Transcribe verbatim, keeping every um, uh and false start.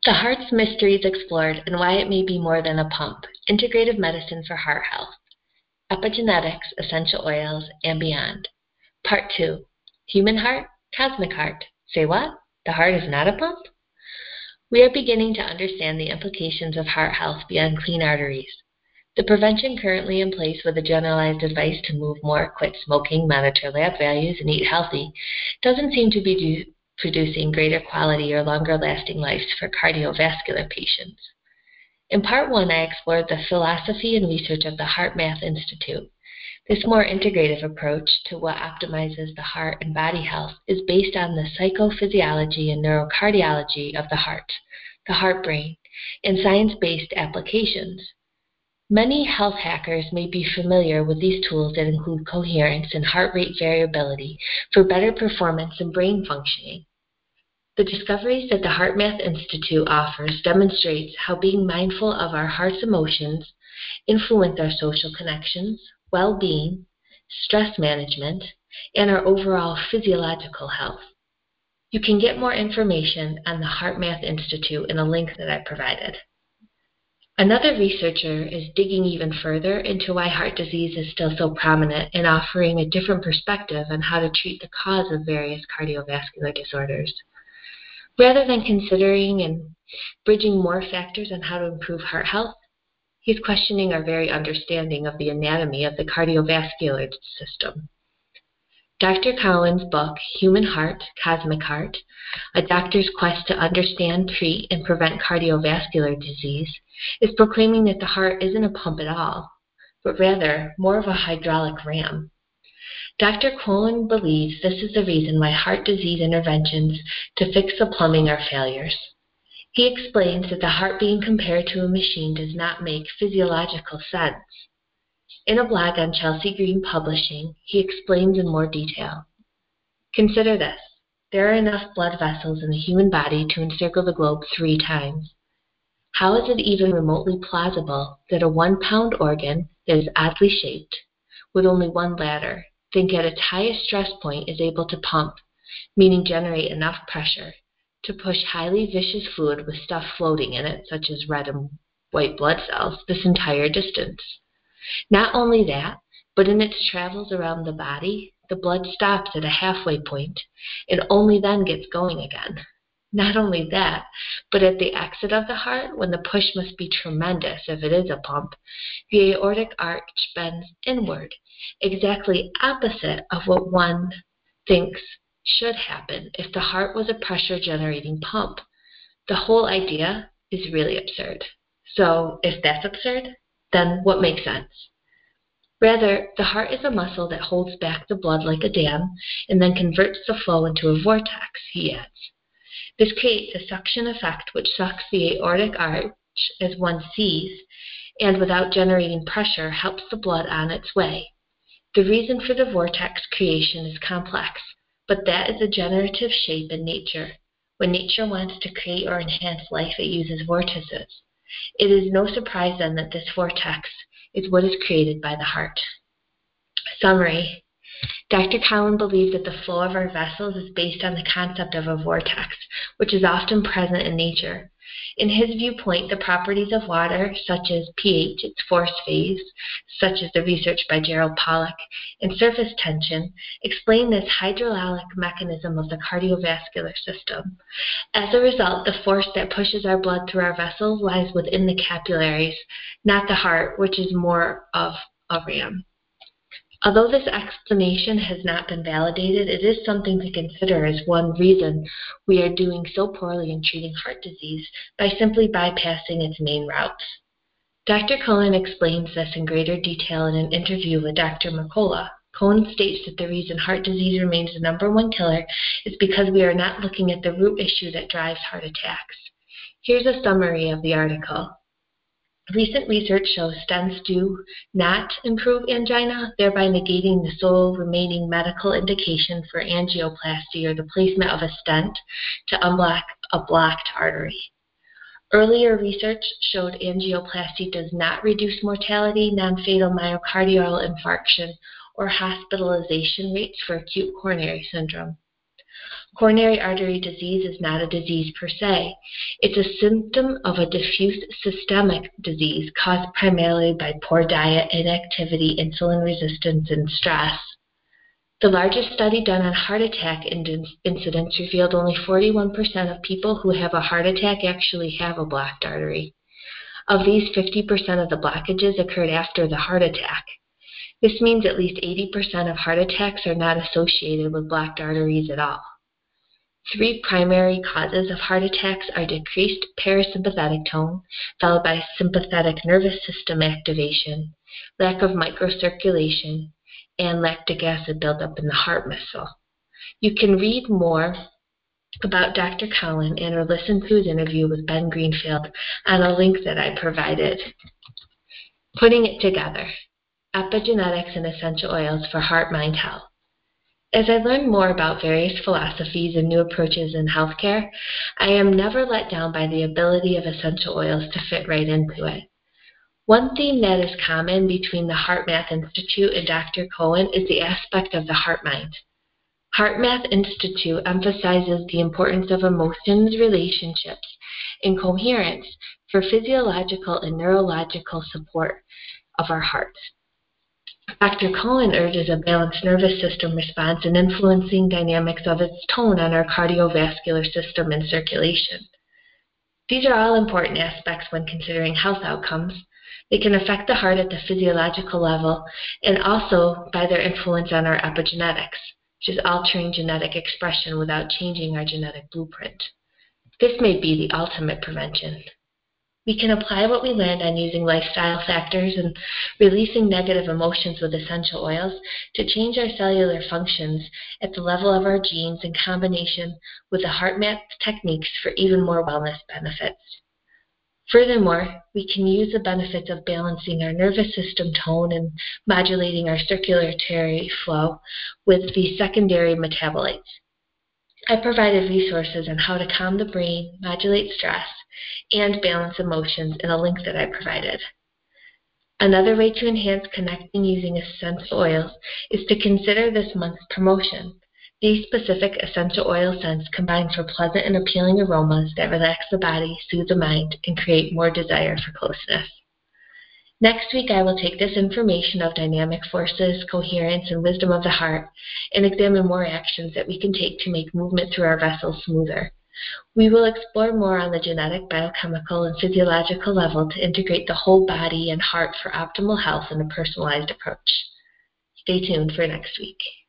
The Heart's Mysteries Explored and Why It May Be More Than a Pump, Integrative Medicine for Heart Health, Epigenetics, Essential Oils, and Beyond. Part two, Human Heart, Cosmic Heart. Say what? The heart is not a pump? We are beginning to understand the implications of heart health beyond clean arteries. The prevention currently in place with a generalized advice to move more, quit smoking, monitor lab values, and eat healthy doesn't seem to be do- producing greater quality or longer lasting lives for cardiovascular patients. In part one, I explored the philosophy and research of the HeartMath Institute. This more integrative approach to what optimizes the heart and body health is based on the psychophysiology and neurocardiology of the heart, the heart brain, and science-based applications. Many health hackers may be familiar with these tools that include coherence and heart rate variability for better performance and brain functioning. The discoveries that the HeartMath Institute offers demonstrates how being mindful of our heart's emotions influence our social connections, well-being, stress management, and our overall physiological health. You can get more information on the HeartMath Institute in a link that I provided. Another researcher is digging even further into why heart disease is still so prominent and offering a different perspective on how to treat the cause of various cardiovascular disorders. Rather than considering and bridging more factors on how to improve heart health, he's questioning our very understanding of the anatomy of the cardiovascular system. Doctor Cowan's book, Human Heart, Cosmic Heart, A Doctor's Quest to Understand, Treat, and Prevent Cardiovascular Disease, is proclaiming that the heart isn't a pump at all, but rather more of a hydraulic ram. Doctor Cowan believes this is the reason why heart disease interventions to fix the plumbing are failures. He explains that the heart being compared to a machine does not make physiological sense. In a blog on Chelsea Green Publishing, he explains in more detail. Consider this. There are enough blood vessels in the human body to encircle the globe three times. How is it even remotely plausible that a one-pound organ that is oddly shaped, with only one bladder, think at its highest stress point is able to pump, meaning generate enough pressure, to push highly viscous fluid with stuff floating in it, such as red and white blood cells, this entire distance? Not only that, but in its travels around the body, the blood stops at a halfway point and only then gets going again. Not only that, but at the exit of the heart, when the push must be tremendous if it is a pump, the aortic arch bends inward, exactly opposite of what one thinks should happen if the heart was a pressure-generating pump. The whole idea is really absurd. So if that's absurd, then what makes sense? Rather, the heart is a muscle that holds back the blood like a dam and then converts the flow into a vortex, he adds. This creates a suction effect which sucks the aortic arch as one sees, and without generating pressure helps the blood on its way. The reason for the vortex creation is complex, but that is a generative shape in nature. When nature wants to create or enhance life, it uses vortices. It is no surprise then that this vortex is what is created by the heart. Summary. Doctor Cowan believes that the flow of our vessels is based on the concept of a vortex, which is often present in nature. In his viewpoint, the properties of water, such as pH, its force phase, such as the research by Gerald Pollack, and surface tension, explain this hydraulic mechanism of the cardiovascular system. As a result, the force that pushes our blood through our vessels lies within the capillaries, not the heart, which is more of a ram. Although this explanation has not been validated, it is something to consider as one reason we are doing so poorly in treating heart disease by simply bypassing its main routes. Doctor Cowan explains this in greater detail in an interview with Doctor Mercola. Cowan states that the reason heart disease remains the number one killer is because we are not looking at the root issue that drives heart attacks. Here's a summary of the article. Recent research shows stents do not improve angina, thereby negating the sole remaining medical indication for angioplasty or the placement of a stent to unblock a blocked artery. Earlier research showed angioplasty does not reduce mortality, non-fatal myocardial infarction, or hospitalization rates for acute coronary syndrome. Coronary artery disease is not a disease per se. It's a symptom of a diffuse systemic disease caused primarily by poor diet, inactivity, insulin resistance, and stress. The largest study done on heart attack incidence revealed only forty-one percent of people who have a heart attack actually have a blocked artery. Of these, fifty percent of the blockages occurred after the heart attack. This means at least eighty percent of heart attacks are not associated with blocked arteries at all. Three primary causes of heart attacks are decreased parasympathetic tone, followed by sympathetic nervous system activation, lack of microcirculation, and lactic acid buildup in the heart muscle. You can read more about Doctor Cowan and or listen to his interview with Ben Greenfield on a link that I provided. Putting it together, epigenetics and essential oils for heart-mind health. As I learn more about various philosophies and new approaches in healthcare, I am never let down by the ability of essential oils to fit right into it. One theme that is common between the HeartMath Institute and Doctor Cowan is the aspect of the heart-mind. HeartMath Institute emphasizes the importance of emotions, relationships, and coherence for physiological and neurological support of our hearts. Doctor Cowan urges a balanced nervous system response and influencing dynamics of its tone on our cardiovascular system and circulation. These are all important aspects when considering health outcomes. They can affect the heart at the physiological level and also by their influence on our epigenetics, which is altering genetic expression without changing our genetic blueprint. This may be the ultimate prevention. We can apply what we learned on using lifestyle factors and releasing negative emotions with essential oils to change our cellular functions at the level of our genes in combination with the HeartMath techniques for even more wellness benefits. Furthermore, we can use the benefits of balancing our nervous system tone and modulating our circulatory flow with the secondary metabolites. I provided resources on how to calm the brain, modulate stress, and balance emotions in a link that I provided. Another way to enhance connecting using essential oils is to consider this month's promotion. These specific essential oil scents combine for pleasant and appealing aromas that relax the body, soothe the mind, and create more desire for closeness. Next week, I will take this information of dynamic forces, coherence, and wisdom of the heart and examine more actions that we can take to make movement through our vessels smoother. We will explore more on the genetic, biochemical, and physiological level to integrate the whole body and heart for optimal health in a personalized approach. Stay tuned for next week.